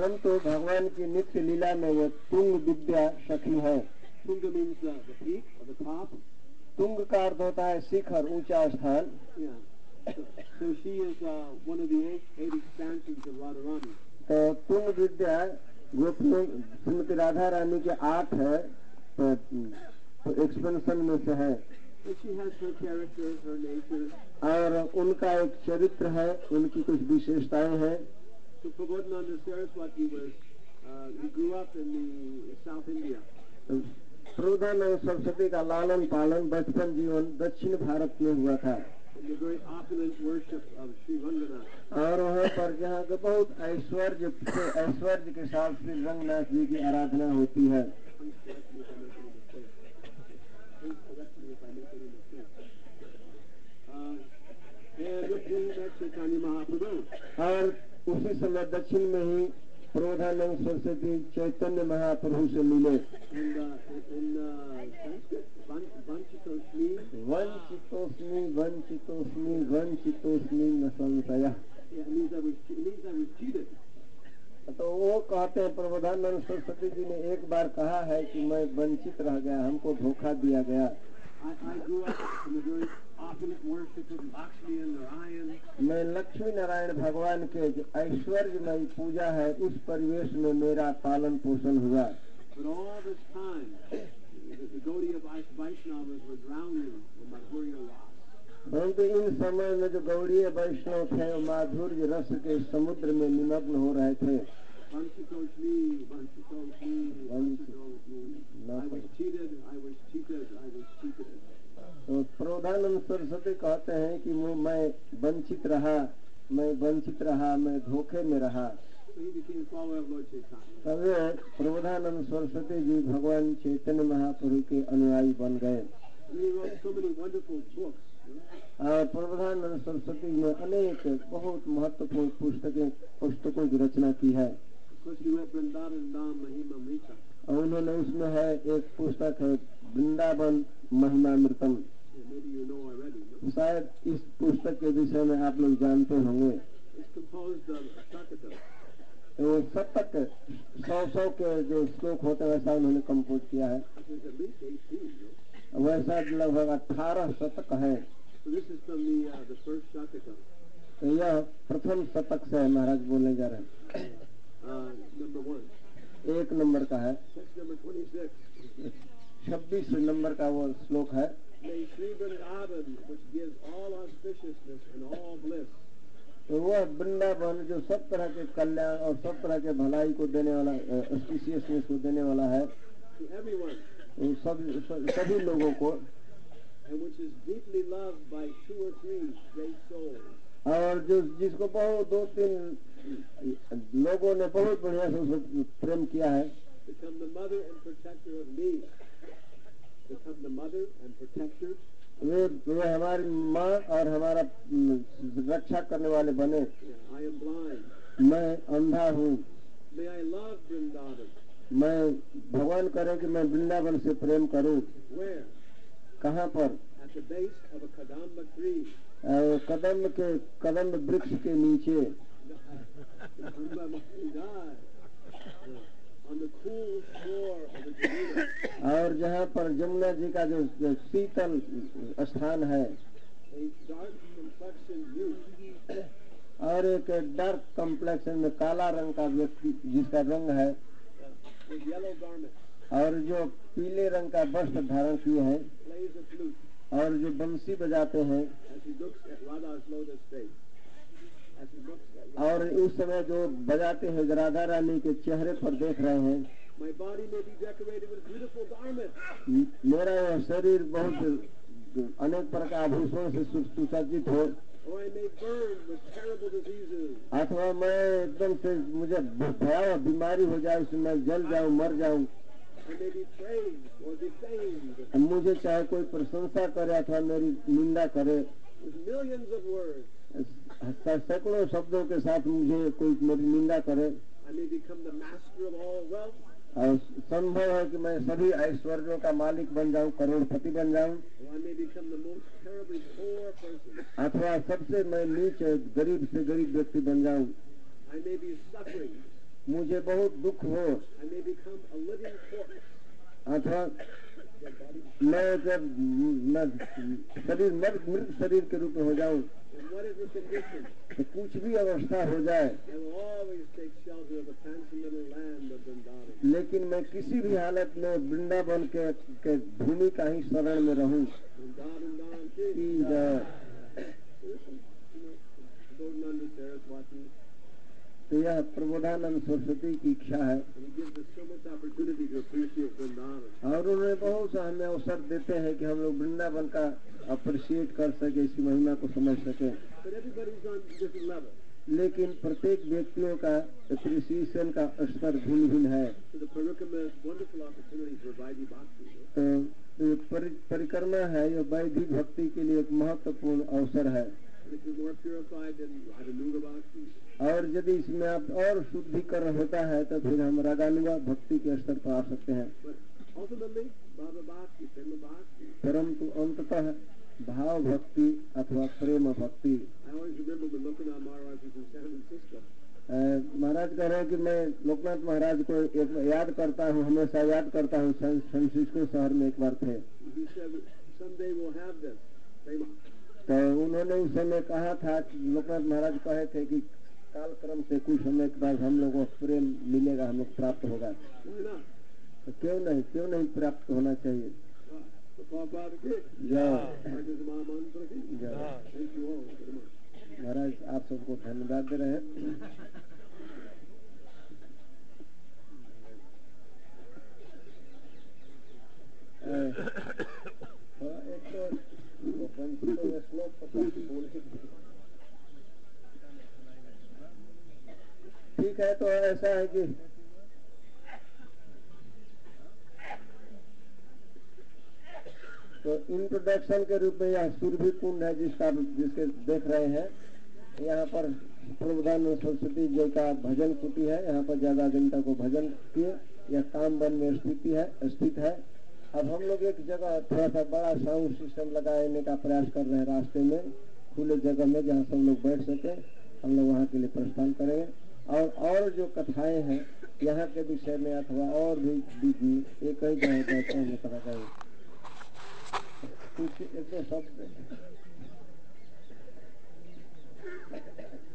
परंतु भगवान की नित्य लीला में वो तुंग विद्या सखी है। Tunga means the peak or the top. तुंग का अर्थ होता है शिखर, ऊंचा स्थान। Yeah. So she is one of the eight expansions of Radharani. तो तुंग विद्या गोपियों श्रीमती राधा रानी के 8 है तो एक्सपेंशन में से है। And she has her character, her nature. और उनका एक चरित्र है, उनकी कुछ विशेषताएं हैं। So Prabodhananda Saraswati was, he grew up in the South India. Prabodhanand Saraswati का लालन पालन बचपन जीवन दक्षिण भारत में हुआ था। In the very opulent worship of Sri Ranganath. और वहाँ पर जहाँ के बहुत ऐश्वर्य के साथ श्री रंगनाथ जी की आराधना होती है। और उसी समय दक्षिण में ही प्रबोधानंद सरस्वती चैतन्य महाप्रभु से मिले। वंचितोस्मि वंचितोस्मि वंचितोस्मि न संशयः। तो वो कहते हैं प्रबोधानंद सरस्वती जी ने एक बार कहा है कि मैं वंचित रह गया, हमको धोखा दिया गया। मैं लक्ष्मी नारायण भगवान के जो ऐश्वर्यमयी पूजा है उस परिवेश में मेरा पालन पोषण हुआ। परंतु इन समय में जो गौड़ीय वैष्णव थे माधुर्य रस के समुद्र में निमग्न हो रहे थे। तो प्रबोधानंद सरस्वती कहते हैं कि मैं वंचित रहा, मैं धोखे में रहा। तब प्रबोधानंद सरस्वती जी भगवान चैतन्य महाप्रभु के अनुयायी बन गए। और प्रबोधानंद सरस्वती ने अनेक बहुत महत्वपूर्ण पुस्तकों की रचना की है। और उन्होंने उसमें है एक पुस्तक है वृंदावन महिमामृतम। शायद इस पुस्तक के विषय में आप लोग जानते होंगे। तो शतक 100 के जो श्लोक होते हैं वैसा उन्होंने कंपोज किया है। वैसा लगभग 18 शतक है। तो यह प्रथम शतक से महाराज बोलने जा रहे हैं। एक नंबर का है, 26 नंबर का वो श्लोक है। तो वह वृंदावन जो सब तरह के कल्याण और सब तरह के भलाई को देने वाला, ऑस्पिशियसनेस को देने वाला है सभी लोगों को, और जो जिसको बहुत 2-3 लोगों ने बहुत बढ़िया से उसको प्रेम किया है। वे हमारी माँ और हमारा रक्षा करने वाले बने। मैं अंधा हूँ, मैं भगवान करे कि मैं वृंदावन से प्रेम करूँ। कहाँ पर? कदम्ब वृक्ष के नीचे। और जहाँ पर जमुना जी का जो शीतल स्थान है, और एक डार्क कॉम्प्लेक्शन में काला रंग का व्यक्ति जिसका रंग है, और जो पीले रंग का वस्त्र धारण किए हैं और जो बंसी बजाते हैं, और उस समय जो बजाते हैं राधा रानी के चेहरे पर देख रहे हैं। मेरा यह शरीर बहुत अनेक प्रकार आभूषणों से सुसज्जित हो, अथवा मैं एकदम से मुझे भयावह बीमारी हो जाए, उसमें मैं जल जाऊं, मर जाऊं। मुझे चाहे कोई प्रशंसा करे अथवा मेरी निंदा करे, सैकड़ों शब्दों के साथ मुझे कोई मेरी निंदा करे, और संभव है कि मैं सभी ऐश्वर्यों का मालिक बन जाऊं, करोड़पति बन जाऊं, अथवा सबसे मैं नीच गरीब से गरीब व्यक्ति बन जाऊं। मुझे बहुत दुख हो, I may become a living corpse, अथवा dead body. मैं जब शरीर मृत शरीर के रूप में हो जाऊं, And whatever condition, तो कुछ भी अवस्था हो जाए, I will always take shelter of the transcendental land of Vrindavan. लेकिन मैं किसी भी हालत में वृंदावन के भूमि का ही शरण में रहूं। Vrindavan ki कि जय। Bodhananda Saraswati, तो यह प्रबोधानंद सरस्वती की इच्छा है, and he gives us so much opportunity to appreciate Vrindavan. और उन्होंने बहुत सा हमें अवसर देते हैं कि हम लोग वृंदावन का अप्रिशिएट कर सके, इसकी महिमा को समझ सके। But everybody's on different levels. लेकिन प्रत्येक व्यक्तियों का अप्रिसिएशन का स्तर भिन्न भिन्न है। So the parikama is a wonderful opportunity for Vaidhi Bhakti. तो परिक्रमा है, यह वैदिक भक्ति के लिए एक महत्वपूर्ण अवसर है। And if you're more purified than Radhanuga Bhakti, और यदि इसमें आप और शुद्धिकरण होता है तो फिर हम रागानुगा भक्ति के स्तर पर आ सकते हैं। but ultimately, Bhava Bhakti, Prema Bhakti. परंतु अंततः भाव भक्ति अथवा प्रेम भक्ति। I always remember when Lokanath Maharaj was in San Francisco. महाराज कह रहे हैं कि मैं लोकनाथ महाराज को एक याद करता हूँ, हमेशा याद करता हूँ। सैन फ्रांसिस्को शहर में एक बार थे, He said, someday we'll have this, Prema. तो उन्होंने उस समय कहा था कि लोकनाथ महाराज कहे थे कि काल क्रम से कुछ समय के बाद हम लोगों को प्रेम मिलेगा, हम लोग प्राप्त होगा। Why not? तो क्यों नहीं प्राप्त होना चाहिए। The Prabhupada ki. जय Bhakti Mahamantra ki. जय। Thank you all very much. महाराज आप सबको धन्यवाद दे रहे हैं। एक तो वंचितों में श्लोक पता बोल के ठीक है। तो ऐसा है कि तो इंट्रोडक्शन के रूप में यह सुरभि कुंड है जिसके देख रहे हैं। यहाँ पर प्रबोधानंद सरस्वती जी का भजन कुटी है। यहाँ पर ज्यादा जनता को भजन किए। यह कामवन में स्थित है। अब हम लोग एक जगह थोड़ा सा बड़ा साउंड सिस्टम लगाने का प्रयास कर रहे हैं, रास्ते में खुले जगह में जहाँ सब लोग बैठ सके। हम लोग वहाँ के लिए प्रस्थान करेंगे। और जो कथाएं हैं यहाँ के विषय में अथवा और भी एक ही जगह बैठते हैं पता करें कुछ एक दो शब्द